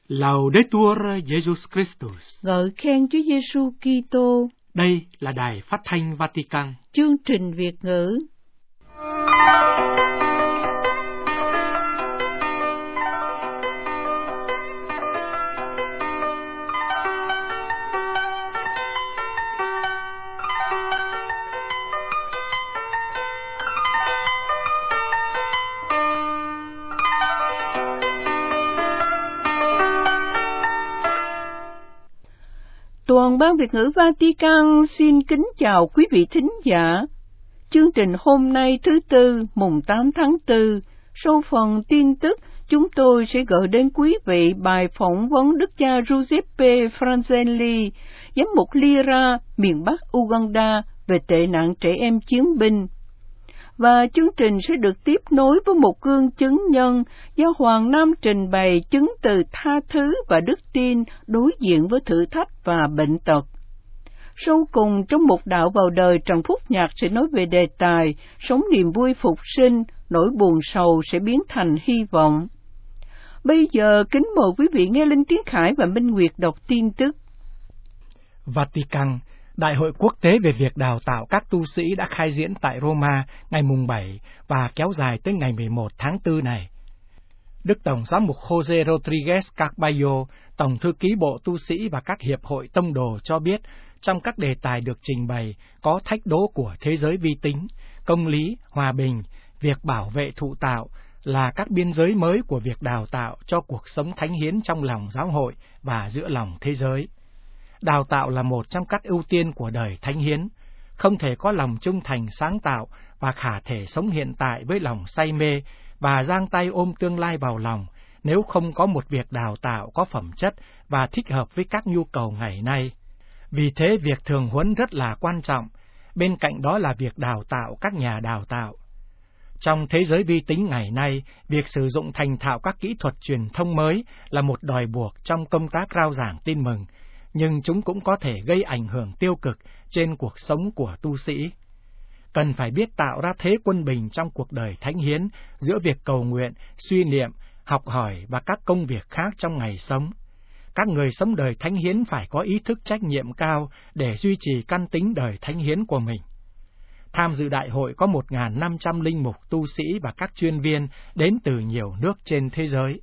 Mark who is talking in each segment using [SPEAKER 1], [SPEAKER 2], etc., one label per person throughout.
[SPEAKER 1] Laudetur Jesus Christus.
[SPEAKER 2] Ngợi khen Chúa Giêsu Kitô.
[SPEAKER 1] Đây là Đài Phát thanh Vatican.
[SPEAKER 2] Chương trình Việt ngữ. Toàn ban Việt ngữ Vatican xin kính chào quý vị thính giả. Chương trình hôm nay thứ Tư, mùng 8 tháng 4, sau phần tin tức, chúng tôi sẽ gửi đến quý vị bài phỏng vấn Đức cha Giuseppe Franzelli, giám mục Lira, miền Bắc Uganda, về tệ nạn trẻ em chiến binh. Và chương trình sẽ được tiếp nối với một gương chứng nhân do Hoàng Nam trình bày chứng từ tha thứ và đức tin đối diện với thử thách và bệnh tật. Sau cùng, trong một đạo vào đời, Trần Phúc Nhạc sẽ nói về đề tài sống niềm vui phục sinh, nỗi buồn sầu sẽ biến thành hy vọng. Bây giờ, kính mời quý vị nghe Linh Tiến Khải và Minh Nguyệt đọc tin tức.
[SPEAKER 1] Vatican. Đại hội quốc tế về việc đào tạo các tu sĩ đã khai diễn tại Roma ngày mùng 7 và kéo dài tới ngày 11 tháng 4 này. Đức Tổng giám mục Jose Rodriguez Carballo, Tổng thư ký Bộ Tu sĩ và các hiệp hội tông đồ cho biết, trong các đề tài được trình bày có thách đố của thế giới vi tính, công lý, hòa bình, việc bảo vệ thụ tạo là các biên giới mới của việc đào tạo cho cuộc sống thánh hiến trong lòng giáo hội và giữa lòng thế giới. Đào tạo là một trong các ưu tiên của đời thánh hiến, không thể có lòng trung thành sáng tạo và khả thể sống hiện tại với lòng say mê và giang tay ôm tương lai vào lòng nếu không có một việc đào tạo có phẩm chất và thích hợp với các nhu cầu ngày nay. Vì thế việc thường huấn rất là quan trọng, bên cạnh đó là việc đào tạo các nhà đào tạo. Trong thế giới vi tính ngày nay, việc sử dụng thành thạo các kỹ thuật truyền thông mới là một đòi buộc trong công tác rao giảng tin mừng, nhưng chúng cũng có thể gây ảnh hưởng tiêu cực trên cuộc sống của tu sĩ. Cần phải biết tạo ra thế quân bình trong cuộc đời thánh hiến giữa việc cầu nguyện, suy niệm, học hỏi và các công việc khác trong ngày sống. Các người sống đời thánh hiến phải có ý thức trách nhiệm cao để duy trì căn tính đời thánh hiến của mình. Tham dự đại hội có 1.500 linh mục, tu sĩ và các chuyên viên đến từ nhiều nước trên thế giới.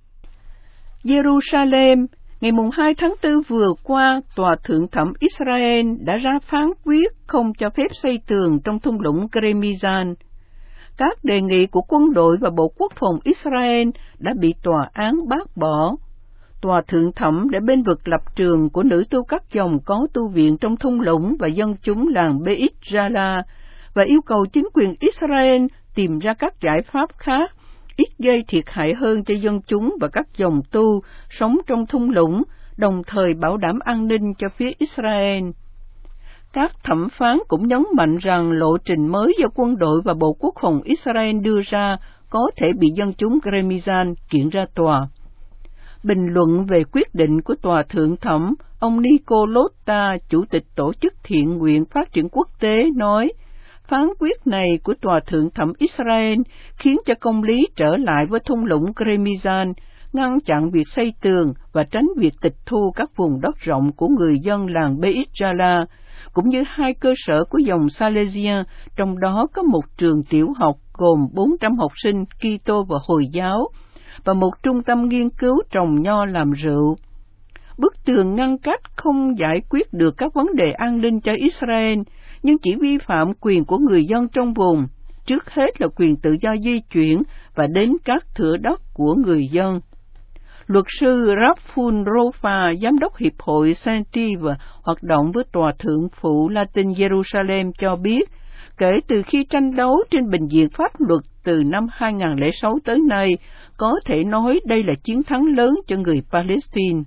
[SPEAKER 2] Jerusalem. Ngày 2 tháng 4 vừa qua, Tòa Thượng Thẩm Israel đã ra phán quyết không cho phép xây tường trong thung lũng Gremizan. Các đề nghị của quân đội và Bộ Quốc phòng Israel đã bị tòa án bác bỏ. Tòa Thượng Thẩm đã bên vực lập trường của nữ tu các dòng có tu viện trong thung lũng và dân chúng làng Beit Jala và yêu cầu chính quyền Israel tìm ra các giải pháp khác ít gây thiệt hại hơn cho dân chúng và các dòng tu sống trong thung lũng, đồng thời bảo đảm an ninh cho phía Israel. Các thẩm phán cũng nhấn mạnh rằng lộ trình mới do quân đội và Bộ Quốc phòng Israel đưa ra có thể bị dân chúng Gremizan kiện ra tòa. Bình luận về quyết định của Tòa Thượng Thẩm, ông Nico Lotta, Chủ tịch Tổ chức Thiện nguyện Phát triển Quốc tế, nói, phán quyết này của Tòa Thượng Thẩm Israel khiến cho công lý trở lại với thung lũng Gremizan, ngăn chặn việc xây tường và tránh việc tịch thu các vùng đất rộng của người dân làng Beit Jala, cũng như 2 cơ sở của dòng Salesian, trong đó có một trường tiểu học gồm 400 học sinh Kitô và Hồi giáo, và một trung tâm nghiên cứu trồng nho làm rượu. Bức tường ngăn cách không giải quyết được các vấn đề an ninh cho Israel, nhưng chỉ vi phạm quyền của người dân trong vùng, trước hết là quyền tự do di chuyển và đến các thửa đất của người dân. Luật sư Rafun Rofa, giám đốc Hiệp hội Saint-Yves, hoạt động với Tòa Thượng phụ Latin Jerusalem cho biết, kể từ khi tranh đấu trên bình diện pháp luật từ năm 2006 tới nay, có thể nói đây là chiến thắng lớn cho người Palestine.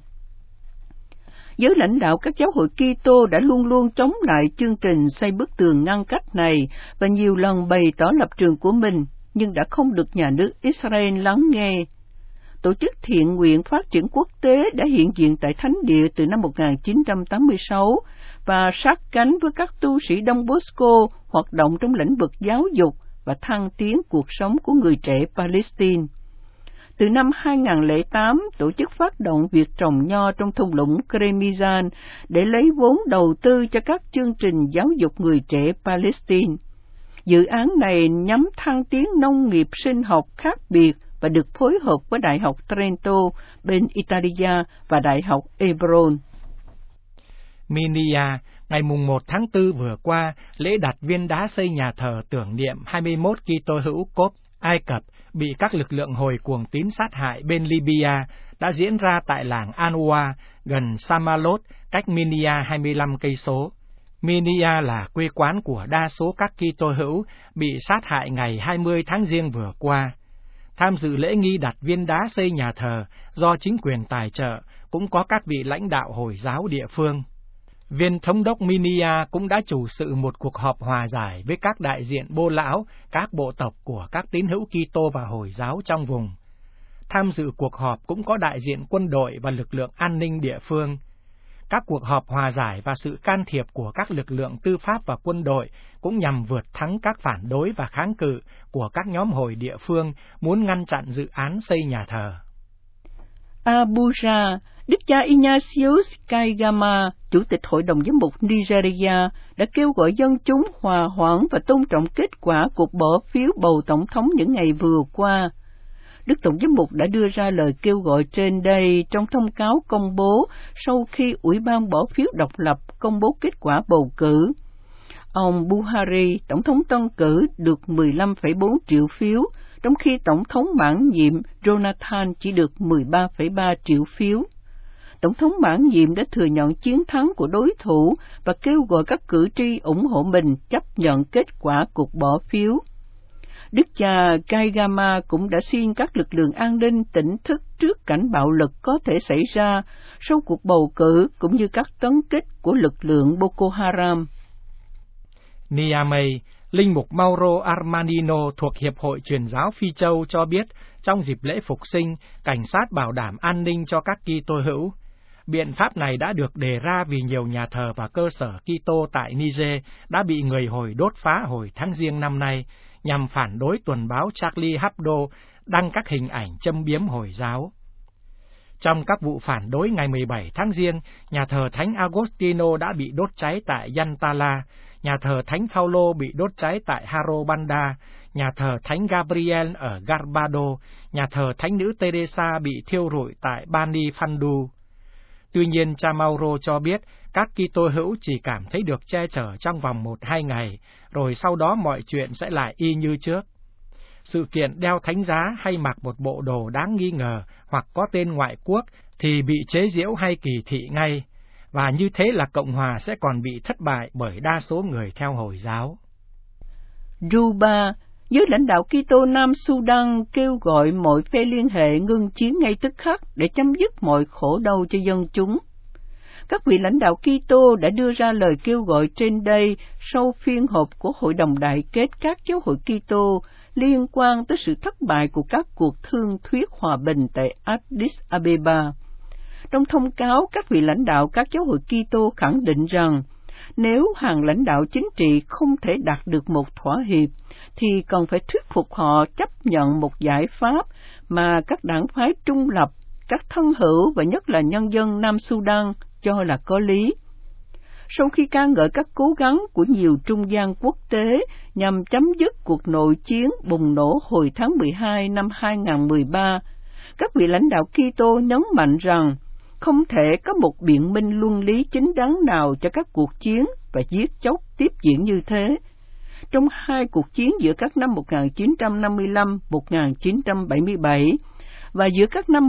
[SPEAKER 2] Giới lãnh đạo các giáo hội Kitô đã luôn luôn chống lại chương trình xây bức tường ngăn cách này và nhiều lần bày tỏ lập trường của mình, nhưng đã không được nhà nước Israel lắng nghe. Tổ chức Thiện nguyện Phát triển Quốc tế đã hiện diện tại Thánh địa từ năm 1986 và sát cánh với các tu sĩ Đông Bosco hoạt động trong lĩnh vực giáo dục và thăng tiến cuộc sống của người trẻ Palestine. Từ năm 2008, tổ chức phát động việc trồng nho trong thung lũng Kremizan để lấy vốn đầu tư cho các chương trình giáo dục người trẻ Palestine. Dự án này nhằm thăng tiến nông nghiệp sinh học khác biệt và được phối hợp với Đại học Trento bên Italia và Đại học Hebron.
[SPEAKER 1] Minia, ngày 1 tháng 4 vừa qua, lễ đặt viên đá xây nhà thờ tưởng niệm 21 Kitô hữu cốp Ai Cập bị các lực lượng hồi cuồng tín sát hại bên Libya đã diễn ra tại làng Anwa gần Samalot, cách Minia 25 cây số. Minia là quê quán của đa số các Kitô hữu bị sát hại ngày 20 tháng Giêng vừa qua. Tham dự lễ nghi đặt viên đá xây nhà thờ do chính quyền tài trợ cũng có các vị lãnh đạo Hồi giáo địa phương. Viên thống đốc Minia cũng đã chủ sự một cuộc họp hòa giải với các đại diện bô lão, các bộ tộc của các tín hữu Kitô và Hồi giáo trong vùng. Tham dự cuộc họp cũng có đại diện quân đội và lực lượng an ninh địa phương. Các cuộc họp hòa giải và sự can thiệp của các lực lượng tư pháp và quân đội cũng nhằm vượt thắng các phản đối và kháng cự của các nhóm Hồi địa phương muốn ngăn chặn dự án xây nhà thờ.
[SPEAKER 2] Abuja, Đức cha Ignatius Kaigama, Chủ tịch Hội đồng Giám mục Nigeria, đã kêu gọi dân chúng hòa hoãn và tôn trọng kết quả cuộc bỏ phiếu bầu tổng thống những ngày vừa qua. Đức Tổng giám mục đã đưa ra lời kêu gọi trên đây trong thông cáo công bố sau khi Ủy ban bỏ phiếu độc lập công bố kết quả bầu cử. Ông Buhari, Tổng thống tân cử, được 15,4 triệu phiếu, trong khi Tổng thống mãn nhiệm Jonathan chỉ được 13,3 triệu phiếu. Tổng thống mãn nhiệm đã thừa nhận chiến thắng của đối thủ và kêu gọi các cử tri ủng hộ mình chấp nhận kết quả cuộc bỏ phiếu. Đức cha Kaigama cũng đã xin các lực lượng an ninh tỉnh thức trước cảnh bạo lực có thể xảy ra sau cuộc bầu cử cũng như các tấn kích của lực lượng Boko Haram.
[SPEAKER 1] Niamey, Linh mục Mauro Armanino thuộc Hiệp hội Truyền giáo Phi Châu cho biết trong dịp lễ Phục sinh, cảnh sát bảo đảm an ninh cho các Kitô hữu. Biện pháp này đã được đề ra vì nhiều nhà thờ và cơ sở Kitô tại Niger đã bị người Hồi đốt phá hồi tháng Giêng năm nay, nhằm phản đối tuần báo Charlie Hebdo đăng các hình ảnh châm biếm Hồi giáo. Trong các vụ phản đối ngày 17 tháng Giêng, nhà thờ Thánh Agostino đã bị đốt cháy tại Yantala, nhà thờ Thánh Phaolô bị đốt cháy tại Harobanda, nhà thờ Thánh Gabriel ở Garbado, nhà thờ Thánh nữ Teresa bị thiêu rụi tại Bani Phandu. Tuy nhiên, cha Mauro cho biết các Kitô hữu chỉ cảm thấy được che chở trong vòng 1-2 ngày, rồi sau đó mọi chuyện sẽ lại y như trước. Sự kiện đeo thánh giá hay mặc một bộ đồ đáng nghi ngờ hoặc có tên ngoại quốc thì bị chế giễu hay kỳ thị ngay, và như thế là Cộng hòa sẽ còn bị thất bại bởi đa số người theo Hồi giáo.
[SPEAKER 2] Juba, giới lãnh đạo Kitô Nam Sudan kêu gọi mọi phe liên hệ ngưng chiến ngay tức khắc để chấm dứt mọi khổ đau cho dân chúng. Các vị lãnh đạo Kitô đã đưa ra lời kêu gọi trên đây sau phiên họp của Hội đồng Đại kết các giáo hội Kitô liên quan tới sự thất bại của các cuộc thương thuyết hòa bình tại Addis Abeba. Trong thông cáo, các vị lãnh đạo các giáo hội Kitô khẳng định rằng nếu hàng lãnh đạo chính trị không thể đạt được một thỏa hiệp, thì cần phải thuyết phục họ chấp nhận một giải pháp mà các đảng phái trung lập, các thân hữu và nhất là nhân dân Nam Sudan cho là có lý. Sau khi ca ngợi các cố gắng của nhiều trung gian quốc tế nhằm chấm dứt cuộc nội chiến bùng nổ hồi tháng 12 năm 2013, các vị lãnh đạo Kitô nhấn mạnh rằng không thể có một biện minh luân lý chính đáng nào cho các cuộc chiến và giết chóc tiếp diễn như thế. Trong hai cuộc chiến giữa các năm 1955-1977 và giữa các năm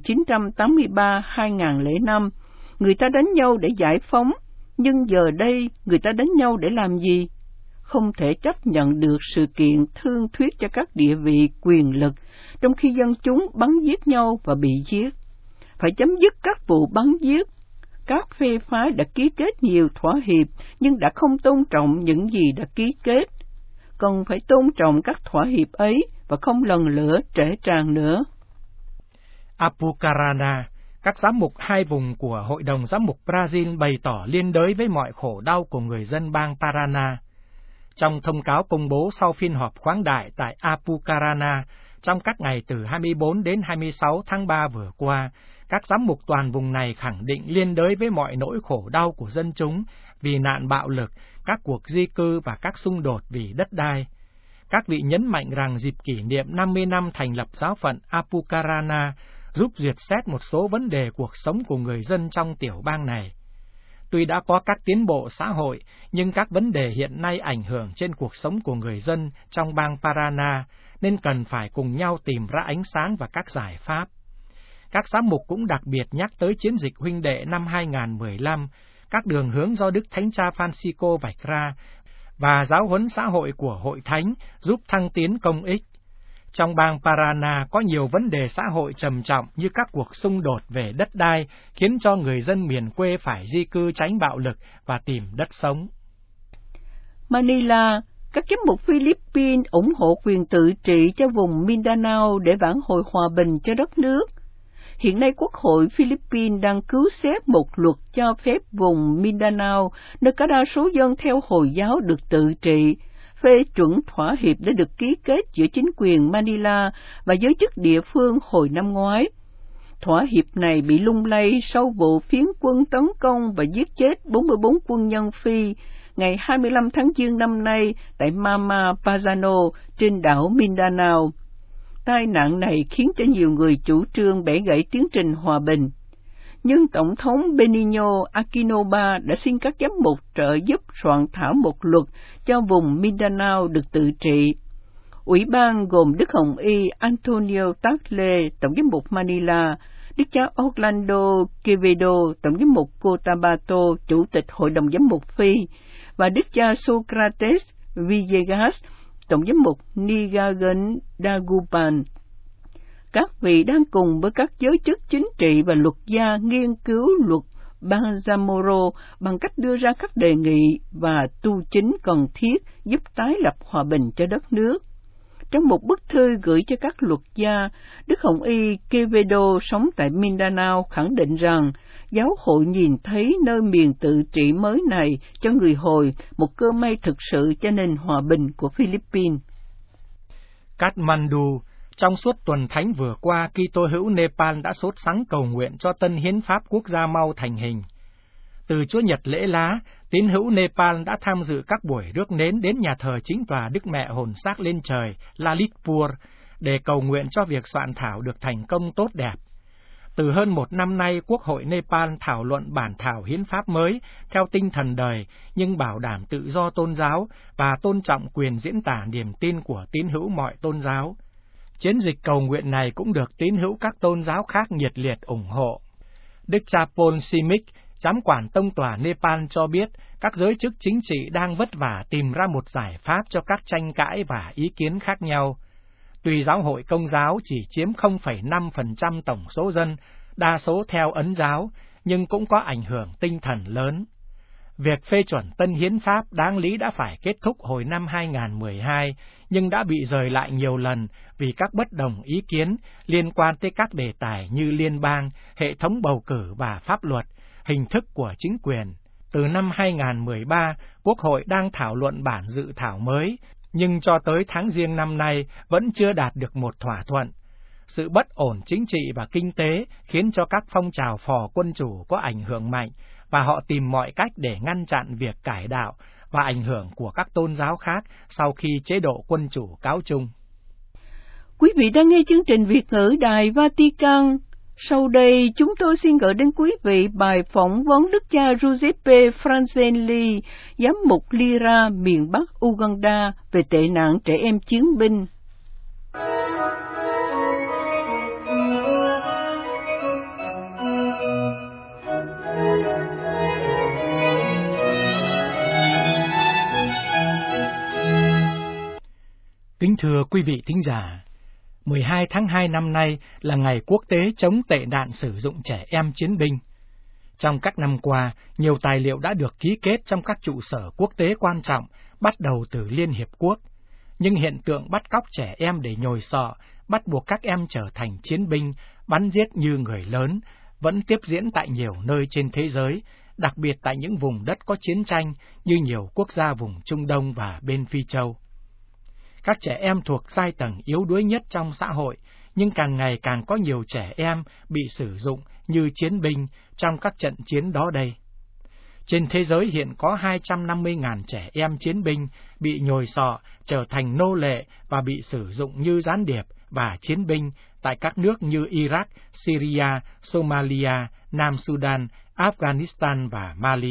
[SPEAKER 2] 1983-2005, người ta đánh nhau để giải phóng, nhưng giờ đây người ta đánh nhau để làm gì? Không thể chấp nhận được sự kiện thương thuyết cho các địa vị quyền lực, trong khi dân chúng bắn giết nhau và bị giết. Phải chấm dứt các vụ bắn giết. Các phe phái đã ký kết nhiều thỏa hiệp, nhưng đã không tôn trọng những gì đã ký kết. Cần phải tôn trọng các thỏa hiệp ấy và không lần lửa trễ tràn nữa.
[SPEAKER 1] Apucarana, các giám mục hai vùng của Hội đồng Giám mục Brazil bày tỏ liên đới với mọi khổ đau của người dân bang Paraná. Trong thông cáo công bố sau phiên họp khoáng đại tại Apucarana, trong các ngày từ 24 đến 26 tháng 3 vừa qua, các giám mục toàn vùng này khẳng định liên đới với mọi nỗi khổ đau của dân chúng vì nạn bạo lực, các cuộc di cư và các xung đột vì đất đai. Các vị nhấn mạnh rằng dịp kỷ niệm 50 năm thành lập giáo phận Apucarana giúp duyệt xét một số vấn đề cuộc sống của người dân trong tiểu bang này. Tuy đã có các tiến bộ xã hội, nhưng các vấn đề hiện nay ảnh hưởng trên cuộc sống của người dân trong bang Parana, nên cần phải cùng nhau tìm ra ánh sáng và các giải pháp. Các giám mục cũng đặc biệt nhắc tới chiến dịch huynh đệ năm 2015, các đường hướng do Đức Thánh Cha Francisco vạch ra, và giáo huấn xã hội của Hội Thánh giúp thăng tiến công ích. Trong bang Parana có nhiều vấn đề xã hội trầm trọng như các cuộc xung đột về đất đai, khiến cho người dân miền quê phải di cư tránh bạo lực và tìm đất sống.
[SPEAKER 2] Manila, các giám mục Philippines ủng hộ quyền tự trị cho vùng Mindanao để vãn hồi hòa bình cho đất nước. Hiện nay Quốc hội Philippines đang cứu xét một luật cho phép vùng Mindanao, nơi có đa số dân theo Hồi giáo được tự trị, phê chuẩn thỏa hiệp đã được ký kết giữa chính quyền Manila và giới chức địa phương hồi năm ngoái. Thỏa hiệp này bị lung lay sau vụ phiến quân tấn công và giết chết 44 quân nhân Phi ngày 25 tháng Giêng năm nay tại Mama Pazano trên đảo Mindanao. Tai nạn này khiến cho nhiều người chủ trương bẻ gãy tiến trình hòa bình. Nhưng Tổng thống Benigno Aquino đã xin các giám mục trợ giúp soạn thảo một luật cho vùng Mindanao được tự trị. Ủy ban gồm Đức Hồng Y Antonio Tagle, Tổng giám mục Manila, Đức cha Orlando Quevedo, Tổng giám mục Cotabato, Chủ tịch Hội đồng giám mục Phi, và Đức cha Socrates Villegas, Tổng giám mục Nigagan Dagupan. Các vị đang cùng với các giới chức chính trị và luật gia nghiên cứu luật Bangsamoro bằng cách đưa ra các đề nghị và tu chính cần thiết giúp tái lập hòa bình cho đất nước. Trong một bức thư gửi cho các luật gia, Đức Hồng Y Quevedo sống tại Mindanao khẳng định rằng giáo hội nhìn thấy nơi miền tự trị mới này cho người Hồi một cơ may thực sự cho nền hòa bình của Philippines.
[SPEAKER 1] Kathmandu, trong suốt tuần thánh vừa qua, Kitô hữu Nepal đã sốt sắng cầu nguyện cho tân hiến pháp quốc gia mau thành hình. Từ Chúa Nhật lễ lá, tín hữu Nepal đã tham dự các buổi rước nến đến nhà thờ chính tòa Đức Mẹ Hồn Xác lên trời, Lalitpur, để cầu nguyện cho việc soạn thảo được thành công tốt đẹp. Từ hơn một năm nay, Quốc hội Nepal thảo luận bản thảo hiến pháp mới theo tinh thần đời, nhưng bảo đảm tự do tôn giáo và tôn trọng quyền diễn tả niềm tin của tín hữu mọi tôn giáo. Chiến dịch cầu nguyện này cũng được tín hữu các tôn giáo khác nhiệt liệt ủng hộ. Đức cha Paul Simic, giám quản tông tòa Nepal cho biết các giới chức chính trị đang vất vả tìm ra một giải pháp cho các tranh cãi và ý kiến khác nhau. Tuy giáo hội Công giáo chỉ chiếm 0,5% tổng số dân, đa số theo Ấn giáo, nhưng cũng có ảnh hưởng tinh thần lớn. Việc phê chuẩn tân hiến pháp đáng lý đã phải kết thúc hồi năm 2012, nhưng đã bị dời lại nhiều lần vì các bất đồng ý kiến liên quan tới các đề tài như liên bang, hệ thống bầu cử và pháp luật, hình thức của chính quyền. Từ năm 2013, Quốc hội đang thảo luận bản dự thảo mới, nhưng cho tới tháng Giêng năm nay vẫn chưa đạt được một thỏa thuận. Sự bất ổn chính trị và kinh tế khiến cho các phong trào phò quân chủ có ảnh hưởng mạnh, và họ tìm mọi cách để ngăn chặn việc cải đạo và ảnh hưởng của các tôn giáo khác sau khi chế độ quân chủ cáo chung.
[SPEAKER 2] Quý vị đang nghe chương trình Việt ngữ Đài Vatican. Sau đây, chúng tôi xin gửi đến quý vị bài phỏng vấn Đức cha Giuseppe Franzelli, giám mục Lira, miền Bắc Uganda, về tệ nạn trẻ em chiến binh.
[SPEAKER 1] Kính thưa quý vị thính giả, 12 tháng 2 năm nay là ngày quốc tế chống tệ nạn sử dụng trẻ em chiến binh. Trong các năm qua, nhiều tài liệu đã được ký kết trong các trụ sở quốc tế quan trọng, bắt đầu từ Liên Hiệp Quốc. Nhưng hiện tượng bắt cóc trẻ em để nhồi sọ, bắt buộc các em trở thành chiến binh, bắn giết như người lớn, vẫn tiếp diễn tại nhiều nơi trên thế giới, đặc biệt tại những vùng đất có chiến tranh như nhiều quốc gia vùng Trung Đông và bên Phi Châu. Các trẻ em thuộc giai tầng yếu đuối nhất trong xã hội, nhưng càng ngày càng có nhiều trẻ em bị sử dụng như chiến binh trong các trận chiến đó đây. Trên thế giới hiện có 250.000 trẻ em chiến binh bị nhồi sọ, trở thành nô lệ và bị sử dụng như gián điệp và chiến binh tại các nước như Iraq, Syria, Somalia, Nam Sudan, Afghanistan và Mali.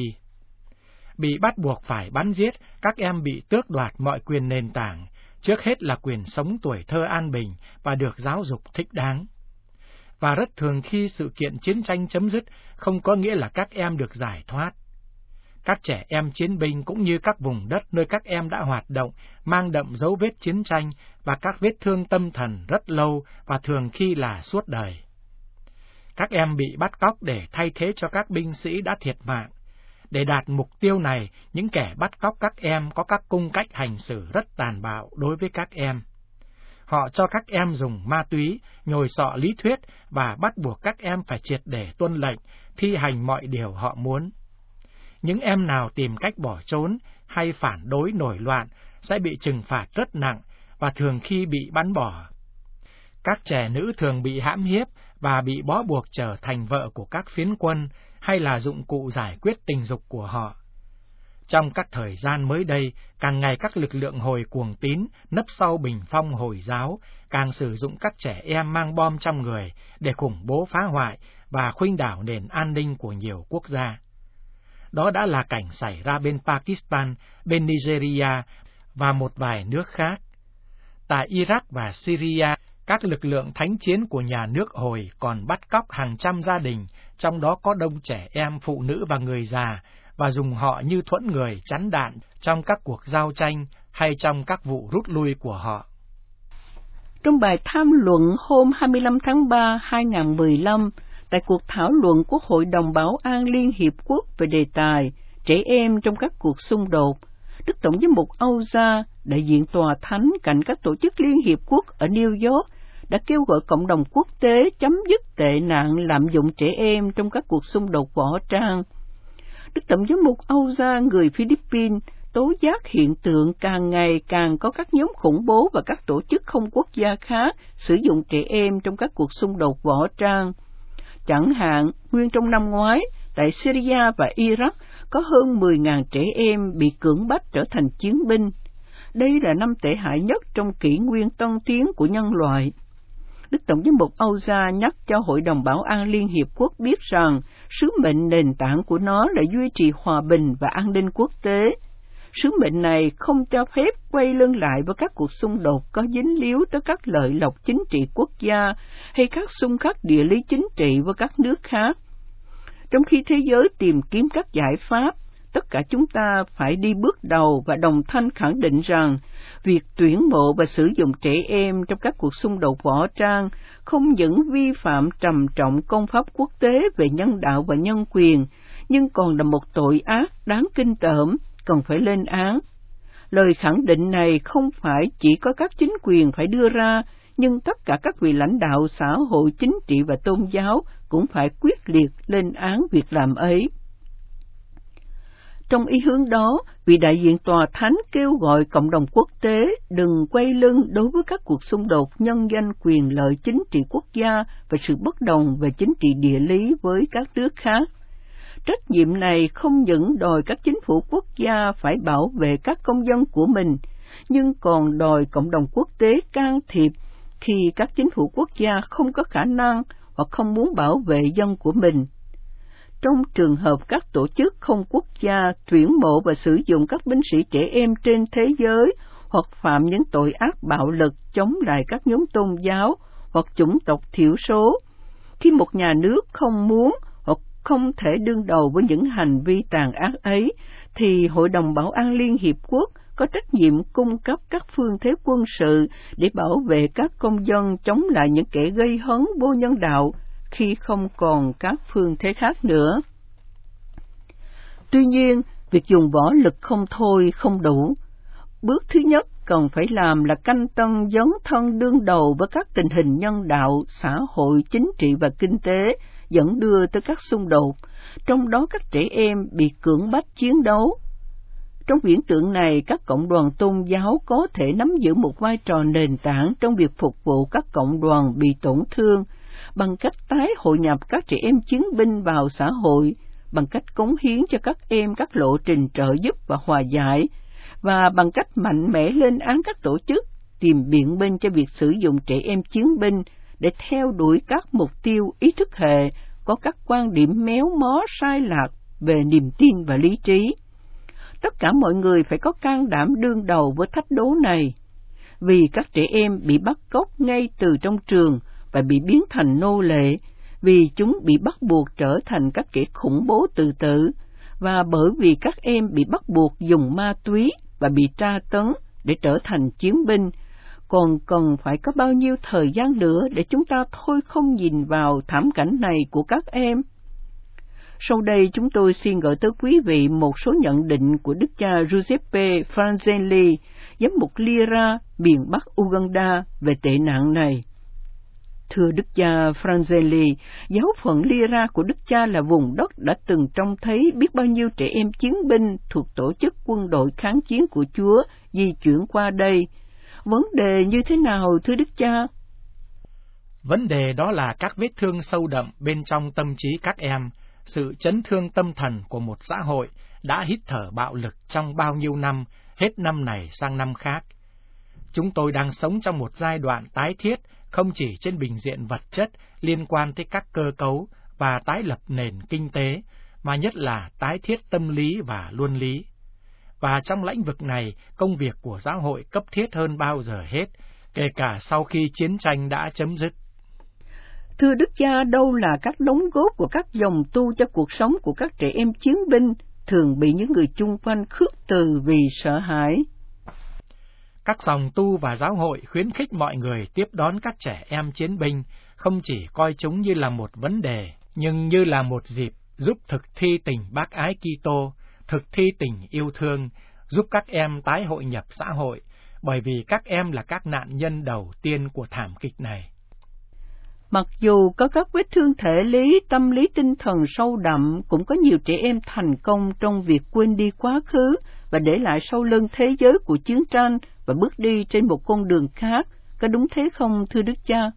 [SPEAKER 1] Bị bắt buộc phải bắn giết, các em bị tước đoạt mọi quyền nền tảng, trước hết là quyền sống tuổi thơ an bình và được giáo dục thích đáng. Và rất thường khi sự kiện chiến tranh chấm dứt, không có nghĩa là các em được giải thoát. Các trẻ em chiến binh cũng như các vùng đất nơi các em đã hoạt động mang đậm dấu vết chiến tranh và các vết thương tâm thần rất lâu và thường khi là suốt đời. Các em bị bắt cóc để thay thế cho các binh sĩ đã thiệt mạng. Để đạt mục tiêu này, những kẻ bắt cóc các em có các cung cách hành xử rất tàn bạo đối với các em. Họ cho các em dùng ma túy, nhồi sọ lý thuyết và bắt buộc các em phải triệt để tuân lệnh, thi hành mọi điều họ muốn. Những em nào tìm cách bỏ trốn hay phản đối nổi loạn sẽ bị trừng phạt rất nặng và thường khi bị bắn bỏ. Các trẻ nữ thường bị hãm hiếp và bị bó buộc trở thành vợ của các phiến quân hay là dụng cụ giải quyết tình dục của họ. Trong các thời gian mới đây, càng ngày các lực lượng hồi cuồng tín nấp sau bình phong Hồi giáo càng sử dụng các trẻ em mang bom trong người để khủng bố phá hoại và khuynh đảo nền an ninh của nhiều quốc gia. Đó đã là cảnh xảy ra bên Pakistan, bên Nigeria và một vài nước khác. Tại Iraq và Syria, các lực lượng thánh chiến của nhà nước Hồi còn bắt cóc hàng trăm gia đình, trong đó có đông trẻ em, phụ nữ và người già, và dùng họ như thuẫn người chắn đạn trong các cuộc giao tranh hay trong các vụ rút lui của họ.
[SPEAKER 2] Trong bài tham luận hôm 25 tháng 3, 2015, tại cuộc thảo luận của Hội đồng Bảo an Liên Hiệp Quốc về đề tài trẻ em trong các cuộc xung đột, Đức Tổng giám mục Auza, đại diện Tòa Thánh cạnh các tổ chức Liên Hiệp Quốc ở New York, đã kêu gọi cộng đồng quốc tế chấm dứt tệ nạn lạm dụng trẻ em trong các cuộc xung đột võ trang. Đức Tổng giám mục Auza, người Philippines, tố giác hiện tượng càng ngày càng có các nhóm khủng bố và các tổ chức không quốc gia khác sử dụng trẻ em trong các cuộc xung đột võ trang. Chẳng hạn, nguyên trong năm ngoái, tại Syria và Iraq có hơn 10.000 trẻ em bị cưỡng bách trở thành chiến binh. Đây là năm tệ hại nhất trong kỷ nguyên tân tiến của nhân loại. Đức Tổng giám mục Auza nhắc cho Hội đồng Bảo an Liên Hiệp Quốc biết rằng sứ mệnh nền tảng của nó là duy trì hòa bình và an ninh quốc tế. Sứ mệnh này không cho phép quay lưng lại với các cuộc xung đột có dính líu tới các lợi lộc chính trị quốc gia hay các xung khắc địa lý chính trị với các nước khác. Trong khi thế giới tìm kiếm các giải pháp, tất cả chúng ta phải đi bước đầu và đồng thanh khẳng định rằng việc tuyển mộ và sử dụng trẻ em trong các cuộc xung đột võ trang không những vi phạm trầm trọng công pháp quốc tế về nhân đạo và nhân quyền, nhưng còn là một tội ác đáng kinh tởm, cần phải lên án. Lời khẳng định này không phải chỉ có các chính quyền phải đưa ra, nhưng tất cả các vị lãnh đạo xã hội, chính trị và tôn giáo cũng phải quyết liệt lên án việc làm ấy. Trong ý hướng đó, vị đại diện Tòa Thánh kêu gọi cộng đồng quốc tế đừng quay lưng đối với các cuộc xung đột nhân danh quyền lợi chính trị quốc gia và sự bất đồng về chính trị địa lý với các nước khác. Trách nhiệm này không những đòi các chính phủ quốc gia phải bảo vệ các công dân của mình, nhưng còn đòi cộng đồng quốc tế can thiệp khi các chính phủ quốc gia không có khả năng hoặc không muốn bảo vệ dân của mình. Trong trường hợp các tổ chức không quốc gia tuyển mộ và sử dụng các binh sĩ trẻ em trên thế giới hoặc phạm những tội ác bạo lực chống lại các nhóm tôn giáo hoặc chủng tộc thiểu số, khi một nhà nước không muốn hoặc không thể đương đầu với những hành vi tàn ác ấy, thì Hội đồng Bảo an Liên Hiệp Quốc có trách nhiệm cung cấp các phương thế quân sự để bảo vệ các công dân chống lại những kẻ gây hấn vô nhân đạo khi không còn các phương thế khác nữa. Tuy nhiên, việc dùng võ lực không thôi không đủ. Bước thứ nhất cần phải làm là canh tân dấn thân đương đầu với các tình hình nhân đạo, xã hội, chính trị và kinh tế dẫn đưa tới các xung đột, trong đó các trẻ em bị cưỡng bách chiến đấu. Trong viễn tượng này, các cộng đoàn tôn giáo có thể nắm giữ một vai trò nền tảng trong việc phục vụ các cộng đoàn bị tổn thương bằng cách tái hội nhập các trẻ em chiến binh vào xã hội, bằng cách cống hiến cho các em các lộ trình trợ giúp và hòa giải, và bằng cách mạnh mẽ lên án các tổ chức tìm biện minh cho việc sử dụng trẻ em chiến binh để theo đuổi các mục tiêu ý thức hệ có các quan điểm méo mó sai lạc về niềm tin và lý trí. Tất cả mọi người phải có can đảm đương đầu với thách đố này, vì các trẻ em bị bắt cóc ngay từ trong trường và bị biến thành nô lệ, vì chúng bị bắt buộc trở thành các kẻ khủng bố tự tử, và bởi vì các em bị bắt buộc dùng ma túy và bị tra tấn để trở thành chiến binh. Còn cần phải có bao nhiêu thời gian nữa để chúng ta thôi không nhìn vào thảm cảnh này của các em? Sau đây chúng tôi xin gửi tới quý vị một số nhận định của Đức cha Giuseppe Franzelli, giám mục Lyra, miền Bắc Uganda về tệ nạn này. Thưa Đức cha Franzelli, giáo phận Lyra của Đức cha là vùng đất đã từng trông thấy biết bao nhiêu trẻ em chiến binh thuộc tổ chức quân đội kháng chiến của Chúa di chuyển qua đây. Vấn đề như thế nào, thưa Đức cha?
[SPEAKER 1] Vấn đề đó là các vết thương sâu đậm bên trong tâm trí các em, sự chấn thương tâm thần của một xã hội đã hít thở bạo lực trong bao nhiêu năm, hết năm này sang năm khác. Chúng tôi đang sống trong một giai đoạn tái thiết, không chỉ trên bình diện vật chất liên quan tới các cơ cấu và tái lập nền kinh tế, mà nhất là tái thiết tâm lý và luân lý. Và trong lĩnh vực này, công việc của giáo hội cấp thiết hơn bao giờ hết, kể cả sau khi chiến tranh đã chấm dứt.
[SPEAKER 2] Thưa Đức cha, đâu là các đóng góp của các dòng tu cho cuộc sống của các trẻ em chiến binh, thường bị những người chung quanh khước từ vì sợ hãi?
[SPEAKER 1] Các dòng tu và giáo hội khuyến khích mọi người tiếp đón các trẻ em chiến binh, không chỉ coi chúng như là một vấn đề, nhưng như là một dịp giúp thực thi tình bác ái Kitô, thực thi tình yêu thương, giúp các em tái hội nhập xã hội, bởi vì các em là các nạn nhân đầu tiên của thảm kịch này.
[SPEAKER 2] Mặc dù có các vết thương thể lý, tâm lý tinh thần sâu đậm, cũng có nhiều trẻ em thành công trong việc quên đi quá khứ và để lại sau lưng thế giới của chiến tranh và bước đi trên một con đường khác. Có đúng thế không, thưa Đức cha?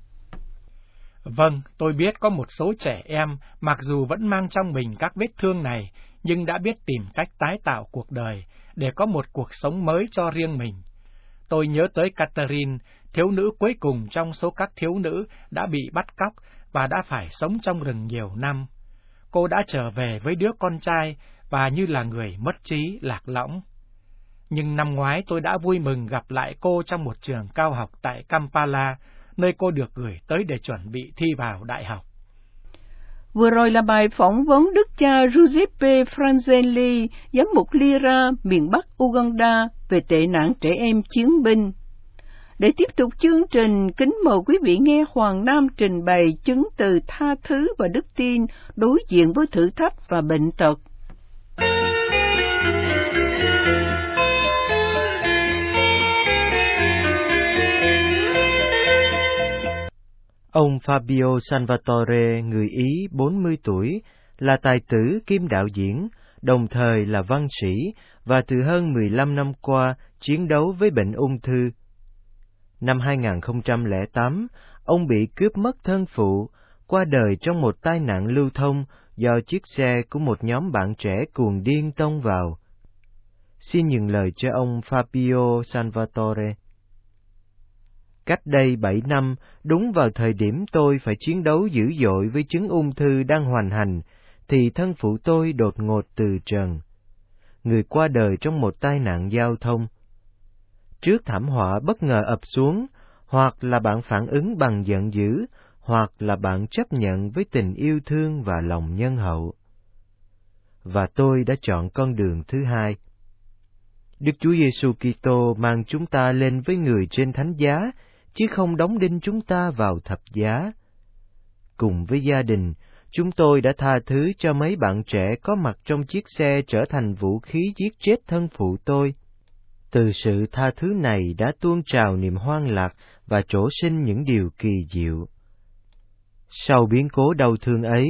[SPEAKER 1] Vâng, tôi biết có một số trẻ em, mặc dù vẫn mang trong mình các vết thương này, nhưng đã biết tìm cách tái tạo cuộc đời để có một cuộc sống mới cho riêng mình. Tôi nhớ tới Catherine, thiếu nữ cuối cùng trong số các thiếu nữ đã bị bắt cóc và đã phải sống trong rừng nhiều năm. Cô đã trở về với đứa con trai và như là người mất trí, lạc lõng. Nhưng năm ngoái tôi đã vui mừng gặp lại cô trong một trường cao học tại Kampala, nơi cô được gửi tới để chuẩn bị thi vào đại học.
[SPEAKER 2] Vừa rồi là bài phỏng vấn Đức cha Giuseppe Franzelli, giám mục Lyra, miền Bắc Uganda về tệ nạn trẻ em chiến binh. Để tiếp tục chương trình, kính mời quý vị nghe Hoàng Nam trình bày chứng từ tha thứ và đức tin đối diện với thử thách và bệnh tật.
[SPEAKER 3] Ông Fabio Salvatore, người Ý 40 tuổi, là tài tử kiêm đạo diễn, đồng thời là văn sĩ và từ hơn 15 năm qua chiến đấu với bệnh ung thư. Năm 2008, ông bị cướp mất thân phụ, qua đời trong một tai nạn lưu thông do chiếc xe của một nhóm bạn trẻ cuồng điên tông vào. Xin nhường lời cho ông Fabio Salvatore. Cách đây 7 năm, đúng vào thời điểm tôi phải chiến đấu dữ dội với chứng ung thư đang hoành hành, thì thân phụ tôi đột ngột từ trần. Người qua đời trong một tai nạn giao thông. Trước thảm họa bất ngờ ập xuống, hoặc là bạn phản ứng bằng giận dữ, hoặc là bạn chấp nhận với tình yêu thương và lòng nhân hậu. Và tôi đã chọn con đường thứ hai. Đức Chúa Giêsu Kitô mang chúng ta lên với người trên thánh giá, chứ không đóng đinh chúng ta vào thập giá. Cùng với gia đình, chúng tôi đã tha thứ cho mấy bạn trẻ có mặt trong chiếc xe trở thành vũ khí giết chết thân phụ tôi. Từ sự tha thứ này đã tuôn trào niềm hoan lạc và trổ sinh những điều kỳ diệu. Sau biến cố đau thương ấy,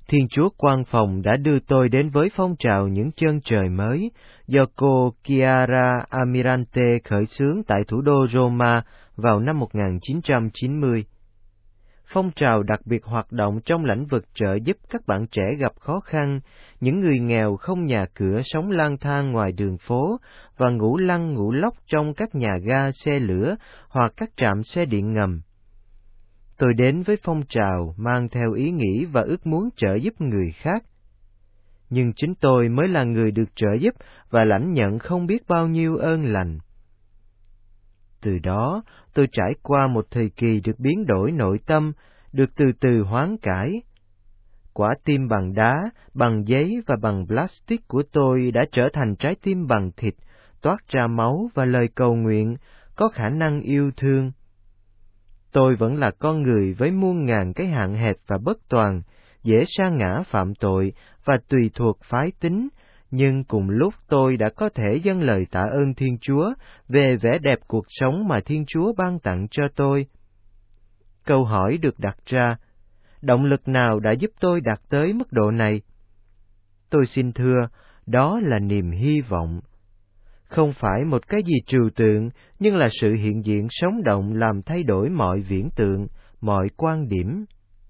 [SPEAKER 3] Thiên Chúa Quang Phòng đã đưa tôi đến với phong trào Những Chân Trời Mới do cô Chiara Almirante khởi xướng tại thủ đô Roma vào năm 1990. Phong trào đặc biệt hoạt động trong lĩnh vực trợ giúp các bạn trẻ gặp khó khăn, những người nghèo không nhà cửa sống lang thang ngoài đường phố và ngủ lăn ngủ lóc trong các nhà ga xe lửa hoặc các trạm xe điện ngầm. Tôi đến với phong trào mang theo ý nghĩ và ước muốn trợ giúp người khác. Nhưng chính tôi mới là người được trợ giúp và lãnh nhận không biết bao nhiêu ơn lành. Từ đó, tôi trải qua một thời kỳ được biến đổi nội tâm, được từ từ hoán cải. Quả tim bằng đá, bằng giấy và bằng plastic của tôi đã trở thành trái tim bằng thịt, toát ra máu và lời cầu nguyện, có khả năng yêu thương. Tôi vẫn là con người với muôn ngàn cái hạn hẹp và bất toàn, dễ sa ngã phạm tội và tùy thuộc phái tính, nhưng cùng lúc tôi đã có thể dâng lời tạ ơn Thiên Chúa về vẻ đẹp cuộc sống mà Thiên Chúa ban tặng cho tôi. Câu hỏi được đặt ra, động lực nào đã giúp tôi đạt tới mức độ này? Tôi xin thưa, đó là niềm hy vọng. Không phải một cái gì trừu tượng, nhưng là sự hiện diện sống động làm thay đổi mọi viễn tượng, mọi quan điểm.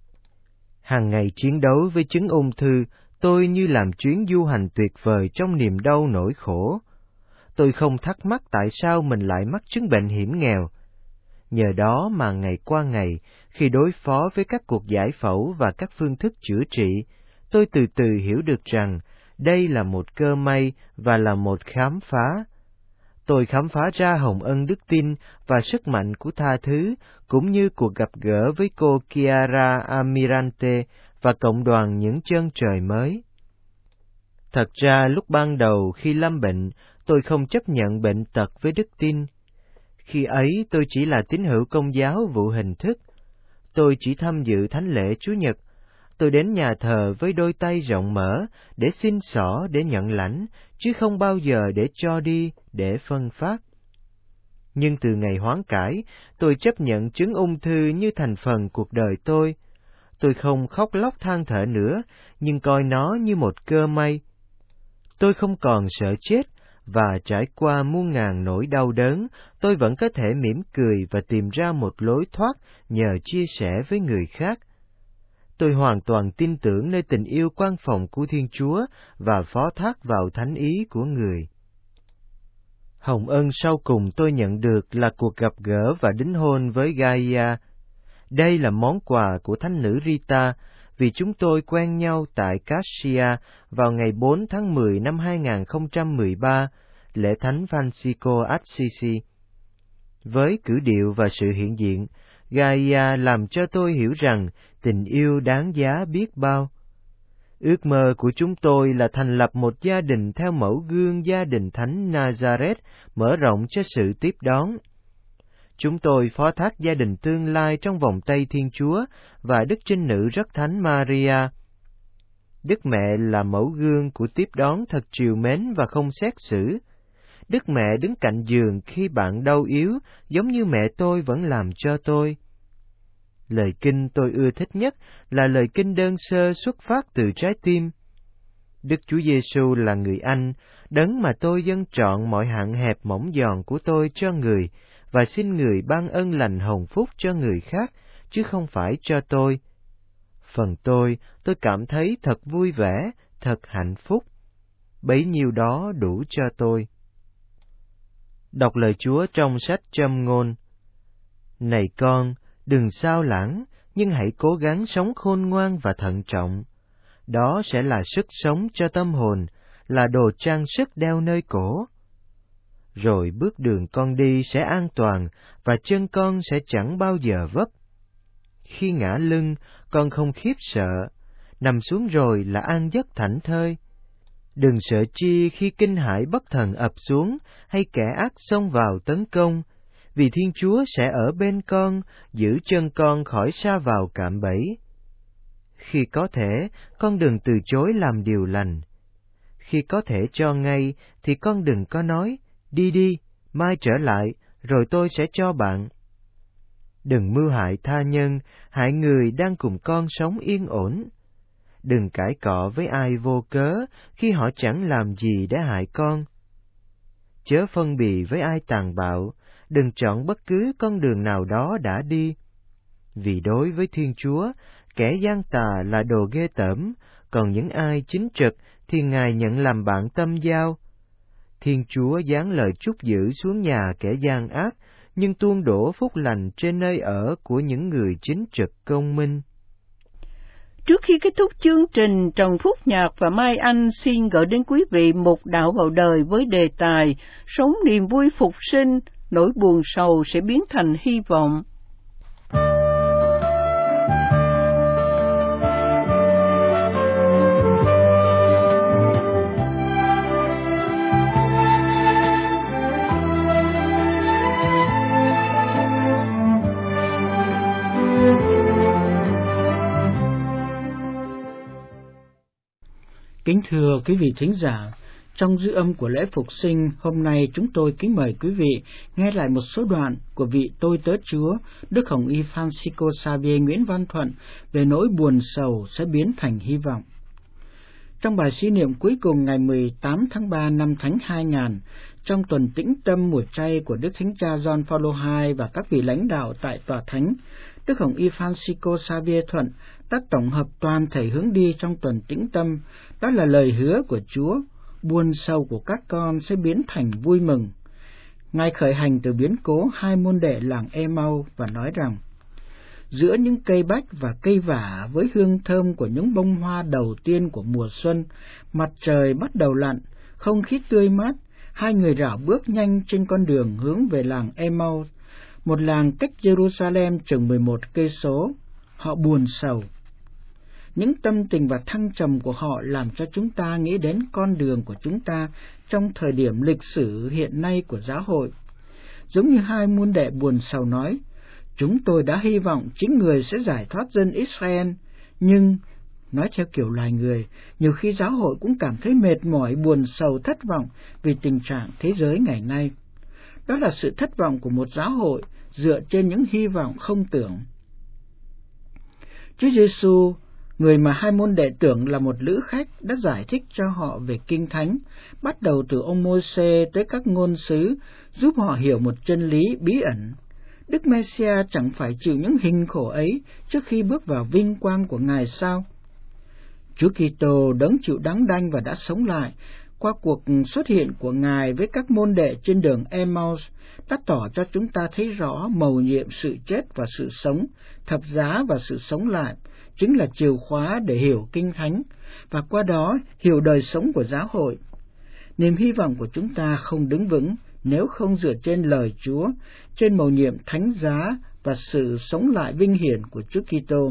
[SPEAKER 3] Hàng ngày chiến đấu với chứng ung thư, tôi như làm chuyến du hành tuyệt vời trong niềm đau nỗi khổ. Tôi không thắc mắc tại sao mình lại mắc chứng bệnh hiểm nghèo. Nhờ đó mà ngày qua ngày, khi đối phó với các cuộc giải phẫu và các phương thức chữa trị, tôi từ từ hiểu được rằng đây là một cơ may và là một khám phá. Tôi khám phá ra hồng ân đức tin và sức mạnh của tha thứ, cũng như cuộc gặp gỡ với cô Chiara Almirante và cộng đoàn Những Chân Trời Mới. Thật ra lúc ban đầu khi lâm bệnh, tôi không chấp nhận bệnh tật với đức tin. Khi ấy tôi chỉ là tín hữu Công giáo vụ hình thức. Tôi chỉ tham dự thánh lễ Chủ nhật. Tôi đến nhà thờ với đôi tay rộng mở để xin xỏ, để nhận lãnh, chứ không bao giờ để cho đi, để phân phát. Nhưng từ ngày hoán cải, tôi chấp nhận chứng ung thư như thành phần cuộc đời tôi. Tôi không khóc lóc than thở nữa, nhưng coi nó như một cơ may. Tôi không còn sợ chết, và trải qua muôn ngàn nỗi đau đớn, tôi vẫn có thể mỉm cười và tìm ra một lối thoát nhờ chia sẻ với người khác. Tôi hoàn toàn tin tưởng nơi tình yêu quan phòng của Thiên Chúa và phó thác vào thánh ý của người. Hồng ân sau cùng tôi nhận được là cuộc gặp gỡ và đính hôn với Gaia. Đây là món quà của thánh nữ Rita, vì chúng tôi quen nhau tại Cassia vào ngày 4 tháng 10 năm 2013, lễ thánh Francisco Assisi. Với cử điệu và sự hiện diện, Gaia làm cho tôi hiểu rằng tình yêu đáng giá biết bao. Ước mơ của chúng tôi là thành lập một gia đình theo mẫu gương gia đình Thánh Nazareth, mở rộng cho sự tiếp đón. Chúng tôi phó thác gia đình tương lai trong vòng tay Thiên Chúa và Đức Trinh Nữ Rất Thánh Maria. Đức Mẹ là mẫu gương của tiếp đón thật trìu mến và không xét xử. Đức Mẹ đứng cạnh giường khi bạn đau yếu, giống như mẹ tôi vẫn làm cho tôi. Lời kinh tôi ưa thích nhất là lời kinh đơn sơ xuất phát từ trái tim. Đức Chúa Giêsu là người Anh, đấng mà tôi dâng trọn mọi hạn hẹp mỏng giòn của tôi cho người, và xin người ban ân lành hồng phúc cho người khác, chứ không phải cho tôi. Phần tôi cảm thấy thật vui vẻ, thật hạnh phúc. Bấy nhiêu đó đủ cho tôi. Đọc lời Chúa trong sách Châm Ngôn. Này con, đừng sao lãng, nhưng hãy cố gắng sống khôn ngoan và thận trọng. Đó sẽ là sức sống cho tâm hồn, là đồ trang sức đeo nơi cổ. Rồi bước đường con đi sẽ an toàn, và chân con sẽ chẳng bao giờ vấp. Khi ngã lưng, con không khiếp sợ, nằm xuống rồi là an giấc thảnh thơi. Đừng sợ chi khi kinh hãi bất thần ập xuống, hay kẻ ác xông vào tấn công, vì Thiên Chúa sẽ ở bên con, giữ chân con khỏi sa vào cạm bẫy. Khi có thể, con đừng từ chối làm điều lành. Khi có thể cho ngay, thì con đừng có nói, đi đi, mai trở lại, rồi tôi sẽ cho bạn. Đừng mưu hại tha nhân, hại người đang cùng con sống yên ổn. đừng cãi cọ với ai vô cớ khi họ chẳng làm gì để hại con. Chớ phân bì với ai tàn bạo, đừng chọn bất cứ con đường nào đó đã đi. Vì đối với Thiên Chúa, kẻ gian tà là đồ ghê tởm, còn những ai chính trực thì Ngài nhận làm bạn tâm giao. Thiên Chúa giáng lời trút dữ xuống nhà kẻ gian ác, nhưng tuôn đổ phúc lành trên nơi ở của những người chính trực công minh.
[SPEAKER 2] Trước khi kết thúc chương trình, Trần Phúc Nhạc và Mai Anh xin gửi đến quý vị một đạo vào đời với đề tài Sống niềm vui phục sinh, nỗi buồn sầu sẽ biến thành hy vọng.
[SPEAKER 1] Kính thưa quý vị thính giả, trong dư âm của lễ phục sinh, hôm nay chúng tôi kính mời quý vị nghe lại một số đoạn của vị tôi tớ Chúa, Đức Hồng Y Francisco Xavier Nguyễn Văn Thuận về nỗi buồn sầu sẽ biến thành hy vọng. Trong bài suy niệm cuối cùng ngày 18 tháng 3 năm Thánh 2000, trong tuần tĩnh tâm mùa chay của Đức Thánh Cha Gioan Phaolô II và các vị lãnh đạo tại Tòa Thánh, Đức Hồng Y Francisco Xavier Thuận đã tổng hợp toàn thể hướng đi trong tuần tĩnh tâm, đó là lời hứa của Chúa, buồn sầu của các con sẽ biến thành vui mừng. Ngài khởi hành từ biến cố hai môn đệ làng Emau và nói rằng, giữa những cây bách và cây vả với hương thơm của những bông hoa đầu tiên của mùa xuân, mặt trời bắt đầu lặn, không khí tươi mát, hai người rảo bước nhanh trên con đường hướng về làng Emau, một làng cách Jerusalem chừng 11 cây số. Họ buồn sầu. Những tâm tình và thăng trầm của họ làm cho chúng ta nghĩ đến con đường của chúng ta trong thời điểm lịch sử hiện nay của giáo hội. Giống như hai môn đệ buồn sầu nói, chúng tôi đã hy vọng chính người sẽ giải thoát dân Israel, nhưng, nói theo kiểu loài người, nhiều khi giáo hội cũng cảm thấy mệt mỏi, buồn sầu, thất vọng vì tình trạng thế giới ngày nay. Đó là sự thất vọng của một giáo hội dựa trên những hy vọng không tưởng. Chúa Giêsu, người mà hai môn đệ tưởng là một lữ khách, đã giải thích cho họ về Kinh Thánh, bắt đầu từ ông Môi-se tới các ngôn sứ, giúp họ hiểu một chân lý bí ẩn. Đức Mê-si-a chẳng phải chịu những hình khổ ấy trước khi bước vào vinh quang của Ngài sao? Chúa Kitô đấng chịu đắng đanh và đã sống lại, qua cuộc xuất hiện của Ngài với các môn đệ trên đường Emmaus, đã tỏ cho chúng ta thấy rõ mầu nhiệm sự chết và sự sống, thập giá và sự sống lại, chính là chìa khóa để hiểu Kinh Thánh, và qua đó hiểu đời sống của giáo hội. Niềm hy vọng của chúng ta không đứng vững nếu không dựa trên lời Chúa, trên mầu nhiệm thánh giá và sự sống lại vinh hiển của Chúa Kitô.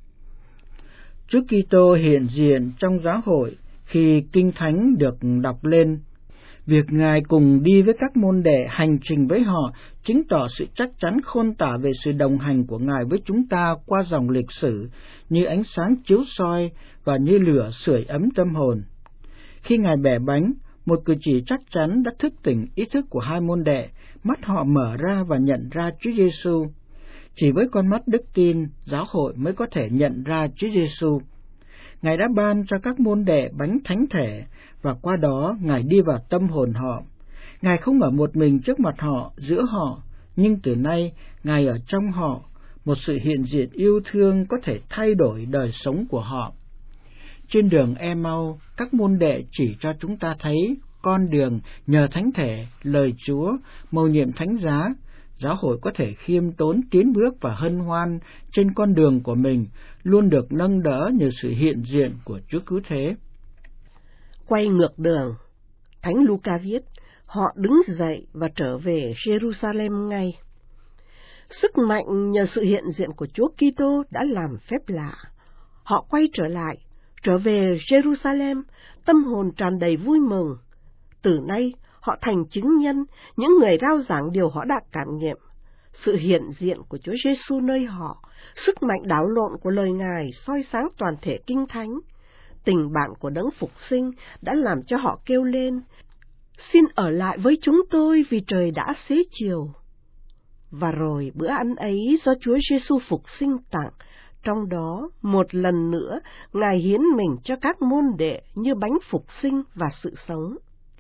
[SPEAKER 1] Chúa Kitô hiện diện trong giáo hội khi Kinh Thánh được đọc lên. Việc Ngài cùng đi với các môn đệ hành trình với họ chứng tỏ sự chắc chắn khôn tả về sự đồng hành của Ngài với chúng ta qua dòng lịch sử, như ánh sáng chiếu soi và như lửa sưởi ấm tâm hồn. Khi Ngài bẻ bánh, một cử chỉ chắc chắn đã thức tỉnh ý thức của hai môn đệ, mắt họ mở ra và nhận ra Chúa Giêsu. Chỉ với con mắt đức tin, giáo hội mới có thể nhận ra Chúa Giêsu. Ngài đã ban cho các môn đệ bánh thánh thể, và qua đó Ngài đi vào tâm hồn họ. Ngài không ở một mình trước mặt họ, giữa họ, nhưng từ nay Ngài ở trong họ, một sự hiện diện yêu thương có thể thay đổi đời sống của họ. Trên đường Emau, các môn đệ chỉ cho chúng ta thấy con đường nhờ thánh thể, lời Chúa, mầu nhiệm thánh giá. Giáo hội có thể khiêm tốn tiến bước và hân hoan trên con đường của mình, luôn được nâng đỡ nhờ sự hiện diện của Chúa Cứu Thế.
[SPEAKER 2] Quay ngược đường, Thánh Luca viết, họ đứng dậy và trở về Jerusalem ngay. Sức mạnh nhờ sự hiện diện của Chúa Kitô đã làm phép lạ. Họ quay trở về Jerusalem, tâm hồn tràn đầy vui mừng. Từ nay, họ thành chứng nhân, những người rao giảng điều họ đã cảm nghiệm. Sự hiện diện của Chúa Giêsu nơi họ, sức mạnh đảo lộn của lời Ngài soi sáng toàn thể Kinh Thánh. Tình bạn của đấng phục sinh đã làm cho họ kêu lên, xin ở lại với chúng tôi vì trời đã xế chiều. Và rồi bữa ăn ấy do Chúa Giêsu phục sinh tặng Trong đó, một lần nữa, Ngài hiến mình cho các môn đệ như bánh phục sinh và sự sống.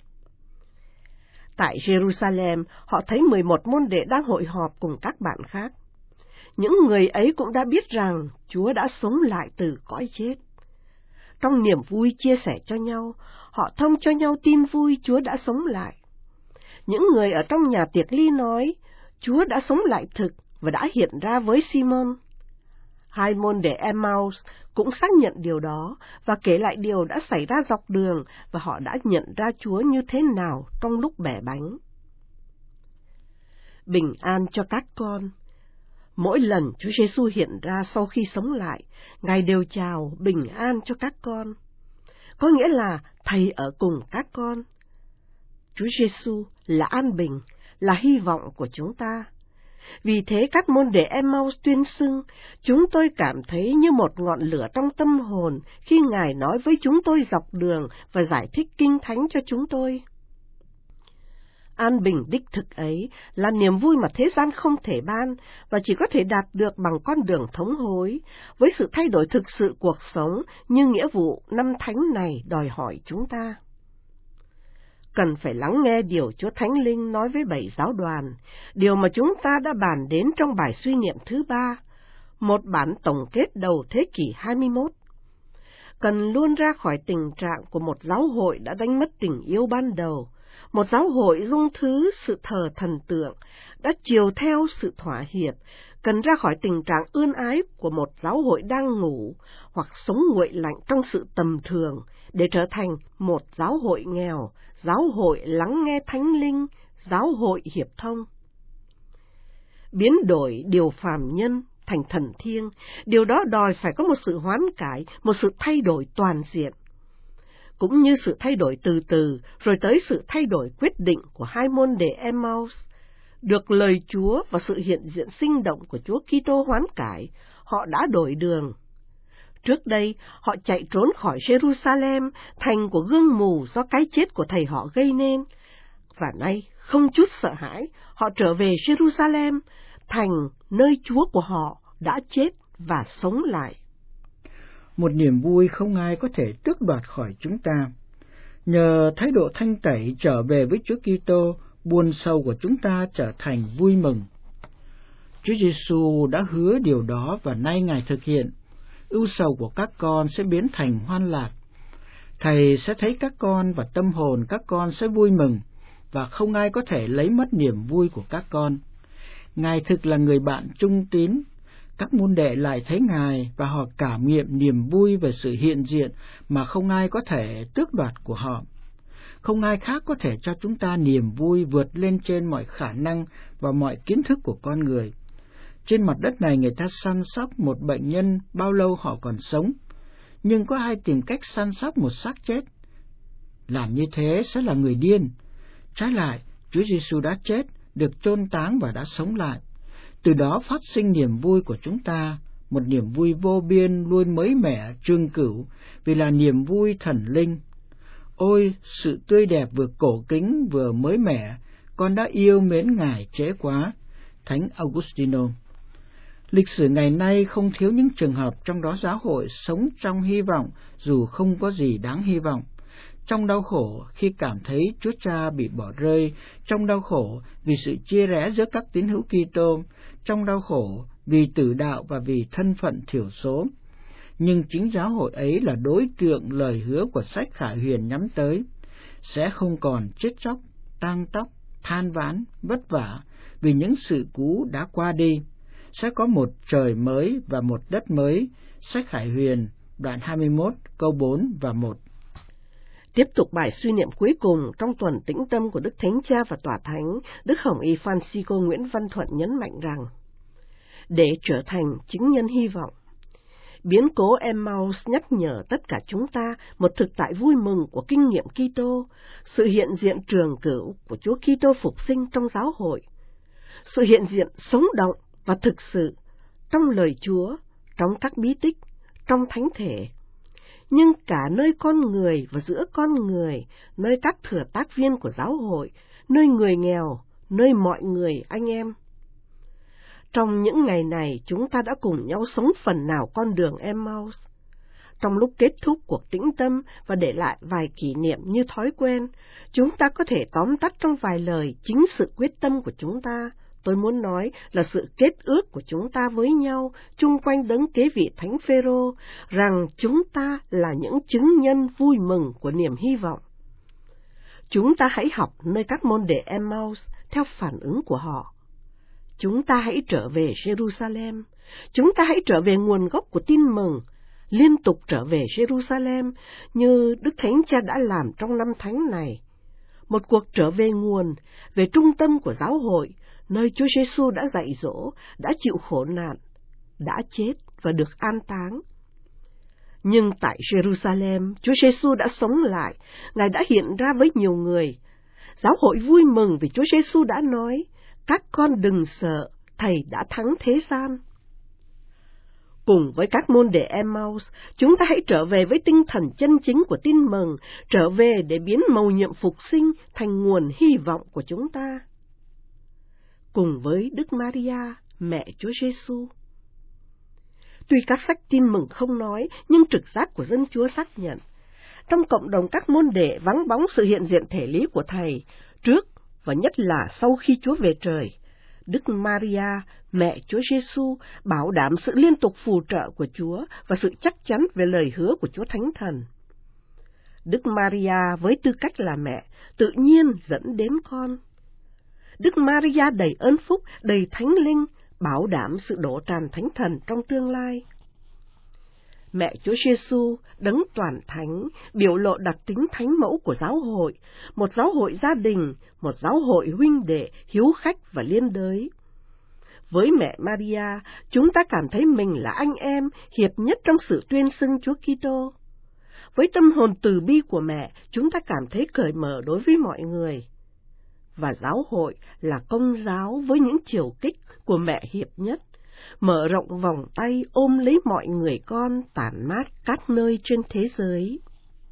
[SPEAKER 2] Tại Jerusalem, họ thấy 11 môn đệ đang hội họp cùng các bạn khác. Những người ấy cũng đã biết rằng Chúa đã sống lại từ cõi chết. Trong niềm vui chia sẻ cho nhau, họ thông cho nhau tin vui Chúa đã sống lại. Những người ở trong nhà tiệc ly nói, Chúa đã sống lại thực và đã hiện ra với Simon. 2 môn đệ Emmaus cũng xác nhận điều đó và kể lại điều đã xảy ra dọc đường và họ đã nhận ra Chúa như thế nào trong lúc bẻ bánh. Bình an cho các con. Mỗi lần Chúa Giêsu hiện ra sau khi sống lại, Ngài đều chào bình an cho các con. Có nghĩa là Thầy ở cùng các con. Chúa Giêsu là an bình, là hy vọng của chúng ta. Vì thế các môn đệ Emmaus tuyên xưng, chúng tôi cảm thấy như một ngọn lửa trong tâm hồn khi Ngài nói với chúng tôi dọc đường và giải thích kinh thánh cho chúng tôi. An bình đích thực ấy là niềm vui mà thế gian không thể ban và chỉ có thể đạt được bằng con đường thống hối, với sự thay đổi thực sự cuộc sống như nghĩa vụ năm thánh này đòi hỏi chúng ta. Cần phải lắng nghe điều Chúa Thánh Linh nói với 7 giáo đoàn, điều mà chúng ta đã bàn đến trong bài suy niệm thứ 3, một bản tổng kết đầu thế kỷ 21. Cần luôn ra khỏi tình trạng của một giáo hội đã đánh mất tình yêu ban đầu, một giáo hội dung thứ sự thờ thần tượng, đã chiều theo sự thỏa hiệp, cần ra khỏi tình trạng ươn ái của một giáo hội đang ngủ, hoặc sống nguội lạnh trong sự tầm thường, để trở thành một giáo hội nghèo, giáo hội lắng nghe Thánh Linh, giáo hội hiệp thông. Biến đổi điều phàm nhân thành thần thiêng, điều đó đòi phải có một sự hoán cải, một sự thay đổi toàn diện. Cũng như sự thay đổi từ từ, rồi tới sự thay đổi quyết định của 2 môn đệ Emmaus, được lời Chúa và sự hiện diện sinh động của Chúa Kitô hoán cải, họ đã đổi đường. Trước đây, họ chạy trốn khỏi Jerusalem, thành của gương mù do cái chết của thầy họ gây nên. Và nay, không chút sợ hãi, họ trở về Jerusalem, thành nơi Chúa của họ đã chết và sống lại.
[SPEAKER 1] Một niềm vui không ai có thể tước đoạt khỏi chúng ta. Nhờ thái độ thanh tẩy trở về với Chúa Kitô, buồn sầu của chúng ta trở thành vui mừng. Chúa Giêsu đã hứa điều đó và nay Ngài thực hiện. Ưu sầu của các con sẽ biến thành hoan lạc. Thầy sẽ thấy các con và tâm hồn các con sẽ vui mừng, và không ai có thể lấy mất niềm vui của các con. Ngài thực là người bạn trung tín. Các môn đệ lại thấy Ngài và họ cảm nghiệm niềm vui về sự hiện diện mà không ai có thể tước đoạt của họ. Không ai khác có thể cho chúng ta niềm vui vượt lên trên mọi khả năng và mọi kiến thức của con người. Trên mặt đất này người ta săn sóc một bệnh nhân bao lâu họ còn sống, nhưng có ai tìm cách săn sóc một xác chết? Làm như thế sẽ là người điên. Trái lại, Chúa Giêsu đã chết, được chôn táng và đã sống lại. Từ đó phát sinh niềm vui của chúng ta, một niềm vui vô biên luôn mới mẻ, trường cửu, vì là niềm vui thần linh. Ôi, sự tươi đẹp vừa cổ kính vừa mới mẻ, con đã yêu mến Ngài trễ quá. Thánh Augustino. Lịch sử ngày nay không thiếu những trường hợp trong đó giáo hội sống trong hy vọng dù không có gì đáng hy vọng. Trong đau khổ khi cảm thấy Chúa Cha bị bỏ rơi, trong đau khổ vì sự chia rẽ giữa các tín hữu Kitô, trong đau khổ vì tử đạo và vì thân phận thiểu số. Nhưng chính giáo hội ấy là đối tượng lời hứa của sách Khải Huyền nhắm tới, sẽ không còn chết chóc, tang tóc, than vãn, vất vả vì những sự cũ đã qua đi. Sẽ có một trời mới và một đất mới. Sách Khải Huyền, đoạn 21, câu 4 và 1.
[SPEAKER 2] Tiếp tục bài suy niệm cuối cùng trong tuần tĩnh tâm của Đức Thánh Cha và Tòa Thánh, Đức Hồng Y Francisco Nguyễn Văn Thuận nhấn mạnh rằng, để trở thành chứng nhân hy vọng, biến cố Emmaus nhắc nhở tất cả chúng ta một thực tại vui mừng của kinh nghiệm Kitô, sự hiện diện trường cửu của Chúa Kitô phục sinh trong giáo hội, sự hiện diện sống động và thực sự trong lời Chúa, trong các bí tích, trong thánh thể, nhưng cả nơi con người và giữa con người, nơi các thừa tác viên của giáo hội, nơi người nghèo, nơi mọi người anh em. Trong những ngày này, chúng ta đã cùng nhau sống phần nào con đường Emmaus. Trong lúc kết thúc cuộc tĩnh tâm và để lại vài kỷ niệm như thói quen, chúng ta có thể tóm tắt trong vài lời chính sự quyết tâm của chúng ta. Tôi muốn nói là sự kết ước của chúng ta với nhau chung quanh đấng kế vị Thánh Phêrô, rằng chúng ta là những chứng nhân vui mừng của niềm hy vọng. Chúng ta hãy học nơi các môn đệ Emmaus theo phản ứng của họ. Chúng ta hãy trở về Jerusalem. Chúng ta hãy trở về nguồn gốc của tin mừng, liên tục trở về Jerusalem như Đức Thánh Cha đã làm trong năm thánh này. Một cuộc trở về nguồn, về trung tâm của giáo hội, nơi Chúa Giêsu đã dạy dỗ, đã chịu khổ nạn, đã chết và được an táng. Nhưng tại Jerusalem, Chúa Giêsu đã sống lại, Ngài đã hiện ra với nhiều người. Giáo hội vui mừng vì Chúa Giêsu đã nói, các con đừng sợ, Thầy đã thắng thế gian. Cùng với các môn đệ Emmaus, chúng ta hãy trở về với tinh thần chân chính của tin mừng, trở về để biến mầu nhiệm phục sinh thành nguồn hy vọng của chúng ta. Cùng với Đức Maria, mẹ Chúa Giêsu. Tuy các sách tin mừng không nói, nhưng trực giác của dân Chúa xác nhận. Trong cộng đồng các môn đệ vắng bóng sự hiện diện thể lý của Thầy, trước và nhất là sau khi Chúa về trời, Đức Maria, mẹ Chúa Giêsu bảo đảm sự liên tục phù trợ của Chúa và sự chắc chắn về lời hứa của Chúa Thánh Thần. Đức Maria với tư cách là mẹ, tự nhiên dẫn đến con. Đức Maria đầy ơn phúc, đầy thánh linh, bảo đảm sự đổ tràn Thánh Thần trong tương lai. Mẹ Chúa Giêsu, đấng toàn thánh, biểu lộ đặc tính thánh mẫu của giáo hội, một giáo hội gia đình, một giáo hội huynh đệ, hiếu khách và liên đới. Với mẹ Maria, chúng ta cảm thấy mình là anh em hiệp nhất trong sự tuyên xưng Chúa Kitô. Với tâm hồn từ bi của mẹ, chúng ta cảm thấy cởi mở đối với mọi người. Và giáo hội là công giáo với những chiều kích của mẹ hiệp nhất, mở rộng vòng tay ôm lấy mọi người con tản mát các nơi trên thế giới.